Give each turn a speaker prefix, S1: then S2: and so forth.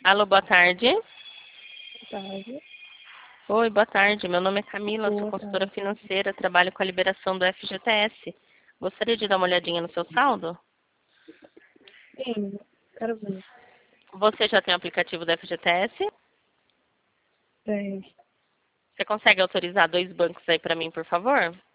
S1: Alô, boa tarde.
S2: Boa tarde.
S1: Oi, boa tarde. Meu nome é Camila, sou
S2: Boa
S1: consultora
S2: tarde.
S1: financeira, trabalho com a liberação do FGTS. Gostaria de dar uma olhadinha no seu saldo?
S2: Sim, quero ver.
S1: Você já tem o aplicativo do FGTS?
S2: Tem.
S1: Você consegue autorizar 2 bancos aí para mim, por favor?